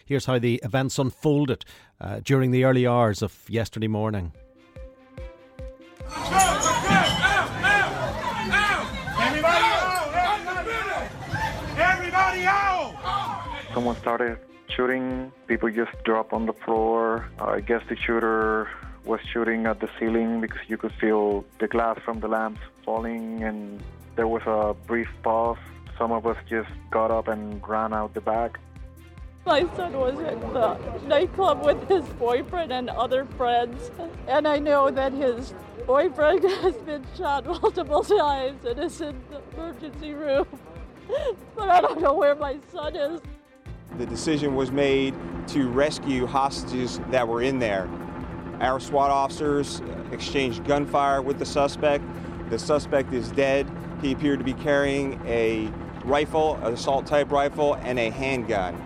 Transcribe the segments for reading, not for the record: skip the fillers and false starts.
Here's how the events unfolded during the early hours of yesterday morning. Everybody out! Someone started shooting. People just dropped on the floor. I guess the shooter was shooting at the ceiling because you could feel the glass from the lamps falling, and there was a brief pause. Some of us just got up and ran out the back. My son was at the nightclub with his boyfriend and other friends, and I know that his boyfriend has been shot multiple times and is in the emergency room. But I don't know where my son is. The decision was made to rescue hostages that were in there. Our SWAT officers exchanged gunfire with the suspect. The suspect is dead. He appeared to be carrying a rifle, an assault-type rifle, and a handgun.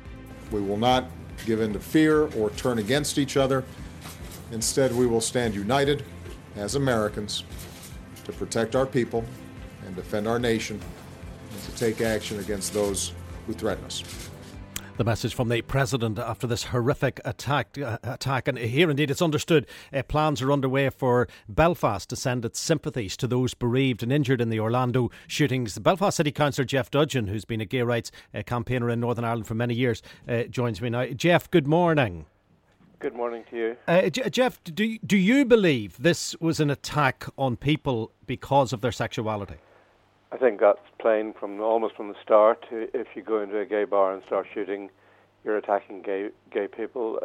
We will not give in to fear or turn against each other. Instead, we will stand united as Americans to protect our people and defend our nation and to take action against those who threaten us. The message from the President after this horrific attack. And here indeed it's understood plans are underway for Belfast to send its sympathies to those bereaved and injured in the Orlando shootings. The Belfast City Councillor Jeff Dudgeon, who's been a gay rights campaigner in Northern Ireland for many years, joins me now. Jeff, good morning. Good morning to you. Jeff, do you believe this was an attack on people because of their sexuality? I think that's plain almost from the start. If you go into a gay bar and start shooting, you're attacking gay people.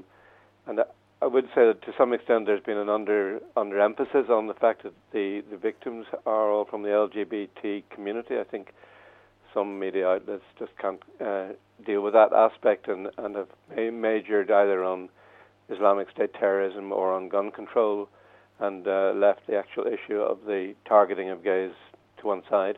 And I would say that to some extent there's been an under emphasis on the fact that the victims are all from the LGBT community. I think some media outlets just can't deal with that aspect and have majored either on Islamic State terrorism or on gun control and left the actual issue of the targeting of gays to one side.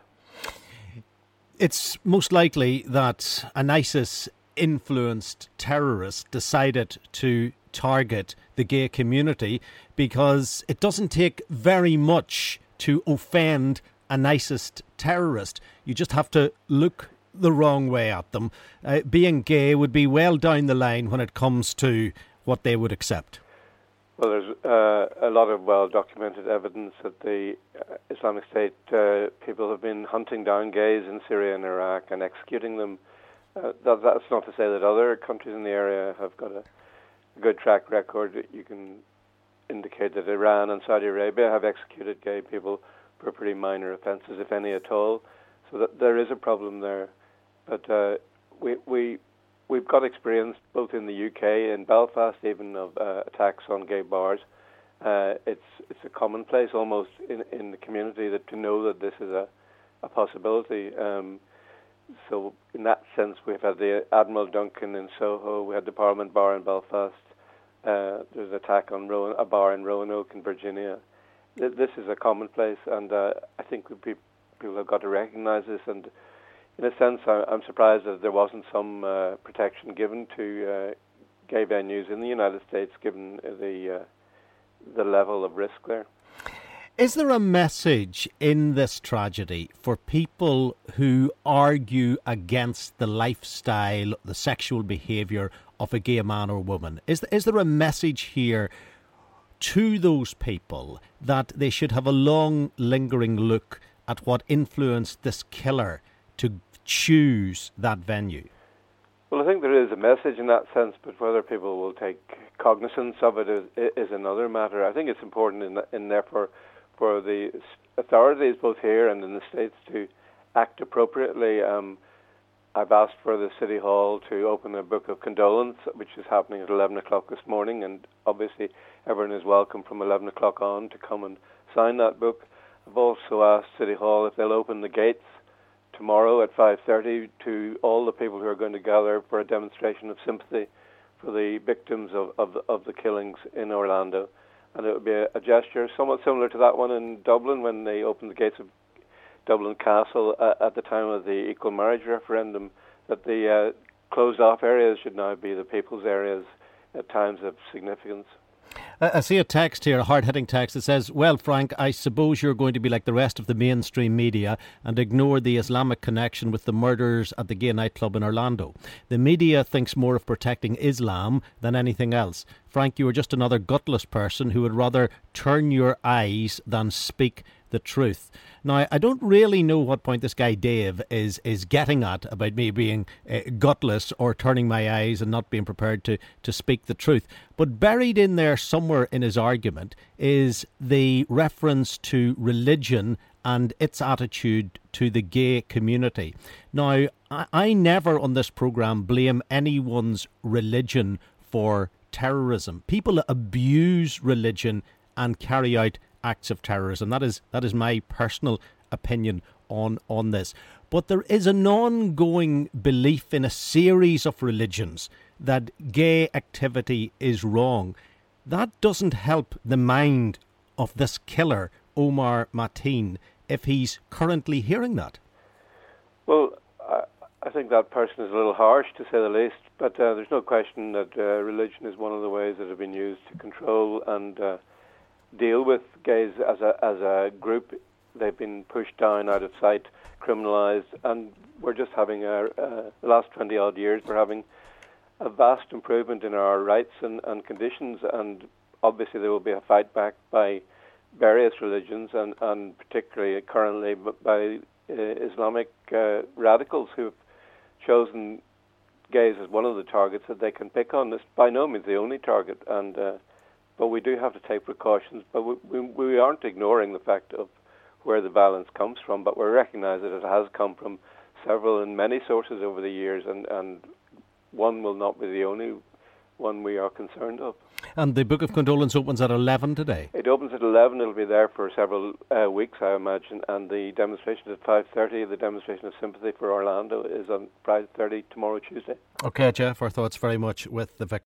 It's most likely that an ISIS-influenced terrorist decided to target the gay community because it doesn't take very much to offend an ISIS terrorist. You just have to look the wrong way at them. Being gay would be well down the line when it comes to what they would accept. Well, there's a lot of well-documented evidence that the Islamic State people have been hunting down gays in Syria and Iraq and executing them. That's not to say that other countries in the area have got a good track record. You can indicate that Iran and Saudi Arabia have executed gay people for pretty minor offences, if any at all. So that there is a problem there. But we've got experience both in the UK and Belfast, even of attacks on gay bars. It's a commonplace almost in the community to know that this is a possibility. So in that sense, we've had the Admiral Duncan in Soho, we had the Parliament Bar in Belfast. There's an attack on a bar in Roanoke in Virginia. This is a commonplace, and I think people have got to recognise this. And in a sense, I'm surprised that there wasn't some protection given to gay venues in the United States, given the level of risk there. Is there a message in this tragedy for people who argue against the lifestyle, the sexual behaviour of a gay man or woman? Is there a message here to those people that they should have a long, lingering look at what influenced this killer to choose that venue? Well, I think there is a message in that sense, but whether people will take cognizance of it is another matter. I think it's important in there for the authorities, both here and in the States, to act appropriately. I've asked for the City Hall to open a book of condolence, which is happening at 11 o'clock this morning, and obviously everyone is welcome from 11 o'clock on to come and sign that book. I've also asked City Hall if they'll open the gates tomorrow at 5:30 to all the people who are going to gather for a demonstration of sympathy for the victims of the killings in Orlando. And it would be a gesture somewhat similar to that one in Dublin when they opened the gates of Dublin Castle at the time of the equal marriage referendum, that the closed off areas should now be the people's areas at times of significance. I see a text here, a hard-hitting text that says, well, Frank, I suppose you're going to be like the rest of the mainstream media and ignore the Islamic connection with the murders at the gay nightclub in Orlando. The media thinks more of protecting Islam than anything else. Frank, you are just another gutless person who would rather turn your eyes than speak the truth. Now, I don't really know what point this guy Dave is getting at about me being gutless or turning my eyes and not being prepared to speak the truth. But buried in there somewhere in his argument is the reference to religion and its attitude to the gay community. Now, I never on this programme blame anyone's religion for terrorism. People abuse religion and carry out acts of terrorism. That is my personal opinion on this. But there is an ongoing belief in a series of religions that gay activity is wrong. That doesn't help the mind of this killer, Omar Mateen, if he's currently hearing that. Well, I think that person is a little harsh, to say the least, but there's no question that religion is one of the ways that have been used to control and deal with gays as a group. They've been pushed down, out of sight, criminalised, and we're just having the last 20 odd years, we're having a vast improvement in our rights and conditions, and obviously there will be a fight back by various religions and particularly currently by Islamic radicals who've chosen gays as one of the targets that they can pick on. It's by no means the only target, and but we do have to take precautions. But we aren't ignoring the fact of where the violence comes from, but we recognise that it has come from several and many sources over the years, and one will not be the only one we are concerned of. And the Book of Condolence opens at 11 today? It opens at 11. It'll be there for several weeks, I imagine, and the demonstration is at 5:30. The demonstration of sympathy for Orlando is on 5:30 tomorrow, Tuesday. OK, Jeff, our thoughts very much with the victim.